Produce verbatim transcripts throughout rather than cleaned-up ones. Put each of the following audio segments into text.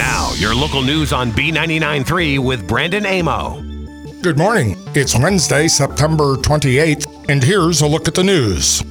Now, your local news on B ninety-nine point three with Brandon Amo. Good morning. It's Wednesday, September twenty-eighth, and here's a look at the news.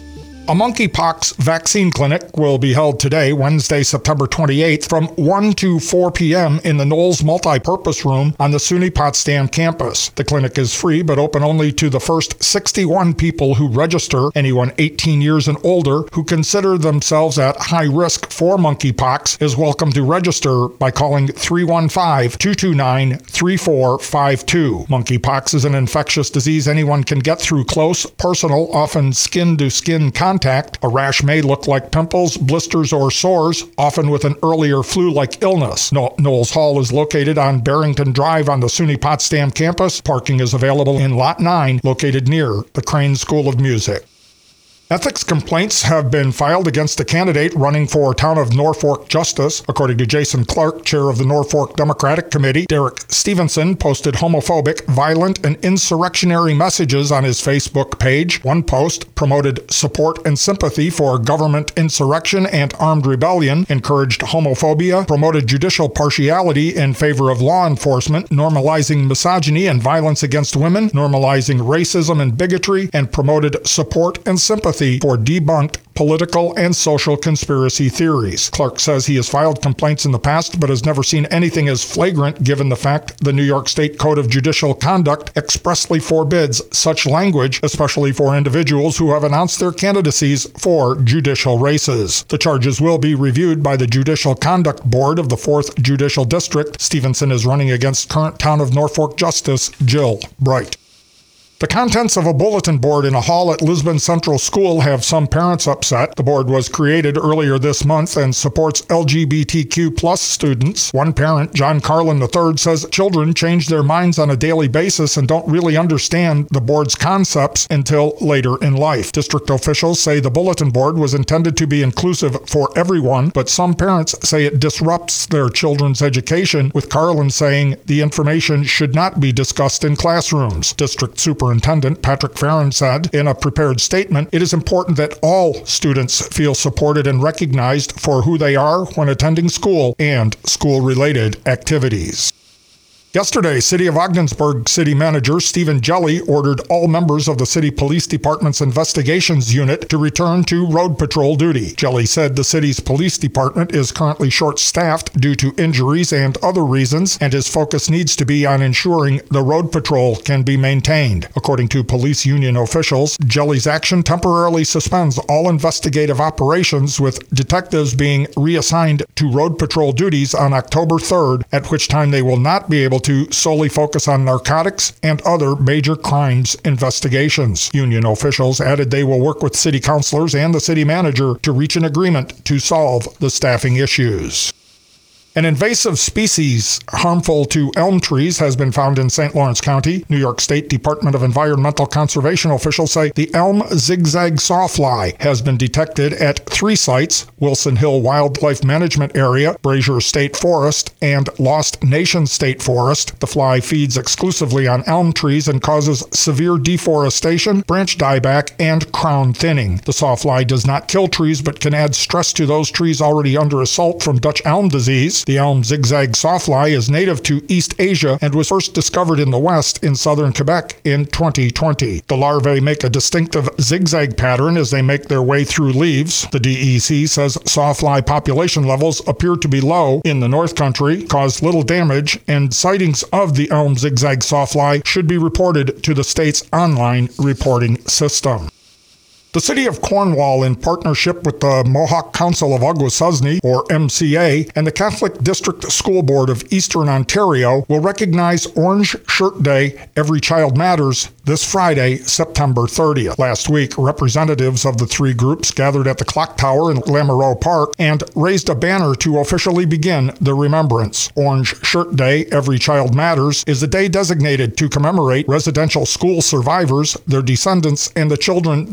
A monkeypox vaccine clinic will be held today, Wednesday, September twenty-eighth, from one to four p.m. in the Knowles Multipurpose Room on the SUNY Potsdam campus. The clinic is free, but open only to the first sixty-one people who register. Anyone eighteen years and older who consider themselves at high risk for monkeypox is welcome to register by calling three one five, two two nine, three four five two. Monkeypox is an infectious disease anyone can get through close, personal, often skin-to-skin contact. Contact. A rash may look like pimples, blisters, or sores, often with an earlier flu-like illness. No- Knowles Hall is located on Barrington Drive on the SUNY Potsdam campus. Parking is available in Lot nine, located near the Crane School of Music. Ethics complaints have been filed against a candidate running for Town of Norfolk Justice. According to Jason Clark, chair of the Norfolk Democratic Committee, Derek Stevenson posted homophobic, violent, and insurrectionary messages on his Facebook page. One post promoted support and sympathy for government insurrection and armed rebellion, encouraged homophobia, promoted judicial partiality in favor of law enforcement, normalizing misogyny and violence against women, normalizing racism and bigotry, and promoted support and sympathy for debunked political and social conspiracy theories. Clark says he has filed complaints in the past, but has never seen anything as flagrant given the fact the New York State Code of Judicial Conduct expressly forbids such language, especially for individuals who have announced their candidacies for judicial races. The charges will be reviewed by the Judicial Conduct Board of the fourth Judicial District. Stevenson is running against current Town of Norfolk Justice Jill Bright. The contents of a bulletin board in a hall at Lisbon Central School have some parents upset. The board was created earlier this month and supports L G B T Q plus students. One parent, John Carlin the third, says children change their minds on a daily basis and don't really understand the board's concepts until later in life. District officials say the bulletin board was intended to be inclusive for everyone, but some parents say it disrupts their children's education, with Carlin saying the information should not be discussed in classrooms. District Superintendent Superintendent Patrick Farron said in a prepared statement, "It is important that all students feel supported and recognized for who they are when attending school and school-related activities." Yesterday, City of Ogdensburg City Manager Stephen Jelly ordered all members of the City Police Department's investigations unit to return to road patrol duty. Jelly said the city's police department is currently short-staffed due to injuries and other reasons, and his focus needs to be on ensuring the road patrol can be maintained. According to police union officials, Jelly's action temporarily suspends all investigative operations, with detectives being reassigned to road patrol duties on October third, at which time they will not be able to solely focus on narcotics and other major crimes investigations. Union officials added they will work with city councilors and the city manager to reach an agreement to solve the staffing issues. An invasive species harmful to elm trees has been found in Saint Lawrence County. New York State Department of Environmental Conservation officials say the elm zigzag sawfly has been detected at three sites: Wilson Hill Wildlife Management Area, Brazier State Forest, and Lost Nation State Forest. The fly feeds exclusively on elm trees and causes severe deforestation, branch dieback, and crown thinning. The sawfly does not kill trees but can add stress to those trees already under assault from Dutch elm disease. The elm zigzag sawfly is native to East Asia and was first discovered in the West in southern Quebec in twenty twenty. The larvae make a distinctive zigzag pattern as they make their way through leaves. The D E C says sawfly population levels appear to be low in the North Country, cause little damage, and sightings of the elm zigzag sawfly should be reported to the state's online reporting system. The City of Cornwall, in partnership with the Mohawk Council of Akwesasne, or M C A, and the Catholic District School Board of Eastern Ontario, will recognize Orange Shirt Day, Every Child Matters, this Friday, September thirtieth. Last week, representatives of the three groups gathered at the Clock Tower in Lamoureux Park and raised a banner to officially begin the remembrance. Orange Shirt Day, Every Child Matters, is a day designated to commemorate residential school survivors, their descendants, and the children that never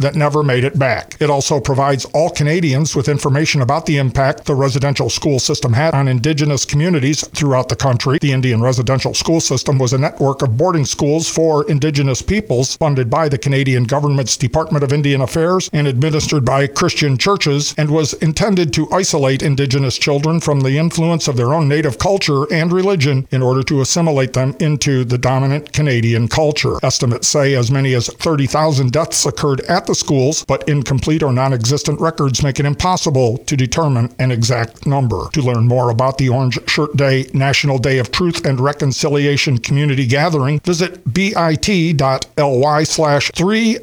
made it back. It also provides all Canadians with information about the impact the residential school system had on Indigenous communities throughout the country. The Indian residential school system was a network of boarding schools for Indigenous peoples funded by the Canadian government's Department of Indian Affairs and administered by Christian churches, and was intended to isolate Indigenous children from the influence of their own native culture and religion in order to assimilate them into the dominant Canadian culture. Estimates say as many as thirty thousand deaths occurred at the schools, but incomplete or non-existent records make it impossible to determine an exact number. To learn more about the Orange Shirt Day National Day of Truth and Reconciliation Community Gathering, visit bit.ly slash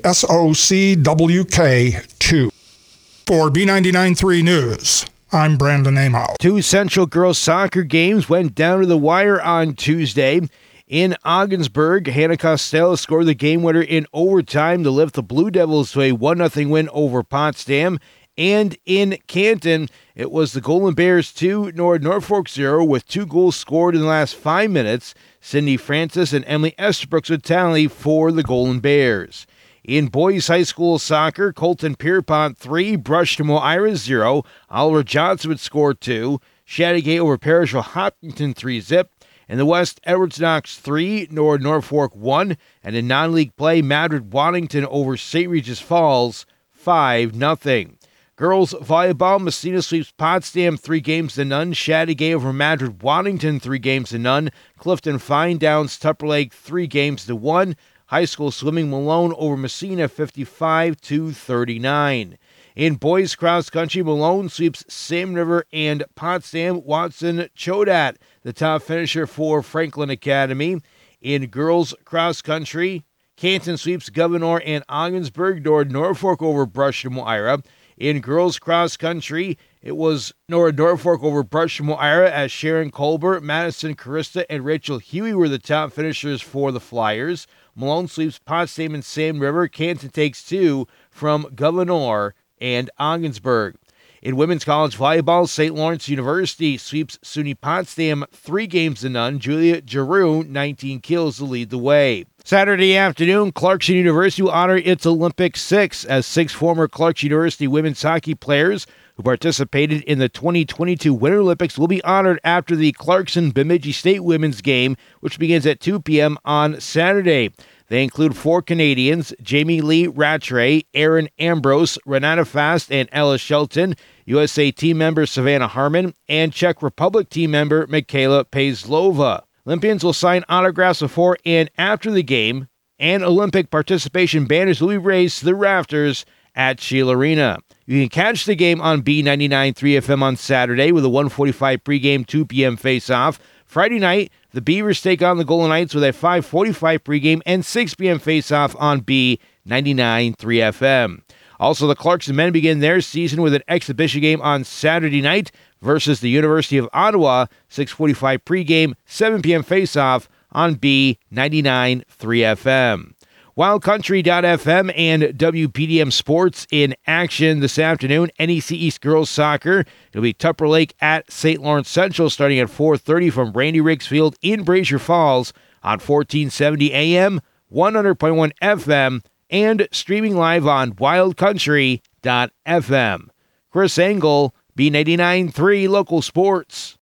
3SOCWK2. For B ninety-nine point three News, I'm Brandon Amo. Two Central girls soccer games went down to the wire on Tuesday. In Ogdensburg, Hannah Costello scored the game winner in overtime to lift the Blue Devils to a one nothing win over Potsdam. And in Canton, it was the Golden Bears two, North Norfolk zero, with two goals scored in the last five minutes. Cindy Francis and Emily Esterbrook would tally for the Golden Bears. In boys high school soccer, Colton Pierpont three, Brushton Ira zero. Oliver Johnson would score two. Chattagay over Parishville Hopkinton three zip. In the West, Edwards Knox three, North Norfolk one. And in non-league play, Madrid Waddington over Saint Regis Falls five nothing. Girls volleyball, Messina sweeps Potsdam three games to none. Chattagay over Madrid Waddington three games to none. Clifton Fine Downs Tupper Lake three games to one. High school swimming, Malone over Messina fifty-five to thirty-nine. In boys cross country, Malone sweeps Salmon River and Potsdam. Watson Chodat, the top finisher for Franklin Academy. In girls cross country, Canton sweeps Governor and Ogdensburg. North Norfolk over Brushton Ira. In girls cross country, it was North Norfolk over Brushton Ira as Sharon Colbert, Madison Carista, and Rachel Huey were the top finishers for the Flyers. Malone sweeps Potsdam and Salmon River. Canton takes two from Governor and Ogdensburg. In women's college volleyball, Saint Lawrence University sweeps SUNY Potsdam three games to none. Julia Giroux, nineteen kills to lead the way. Saturday afternoon, Clarkson University will honor its Olympic Six as six former Clarkson University women's hockey players who participated in the twenty twenty-two Winter Olympics will be honored after the Clarkson-Bemidji State women's game, which begins at two p.m. on Saturday. They include four Canadians, Jamie Lee Rattray, Aaron Ambrose, Renata Fast, and Ella Shelton, U S A team member Savannah Harmon, and Czech Republic team member Michaela Pazlova. Olympians will sign autographs before and after the game, and Olympic participation banners will be raised to the rafters at Sheila Arena. You can catch the game on B ninety-nine point three F M on Saturday with a one forty-five pregame, two p.m. face-off. Friday night, the Beavers take on the Golden Knights with a five forty-five pregame and six p.m. face-off on B ninety-nine point three F M. Also, the Clarkson men begin their season with an exhibition game on Saturday night versus the University of Ottawa, six forty-five pregame, seven p.m. face-off on B ninety-nine point three F M. Wild Country dot F M and W P D M Sports in action this afternoon. N E C East Girls Soccer. It'll be Tupper Lake at Saint Lawrence Central starting at four thirty from Randy Riggs Field in Brazier Falls on fourteen seventy A M, one hundred point one F M, and streaming live on Wild Country dot F M. Chris Engel, B ninety-nine point three Local Sports.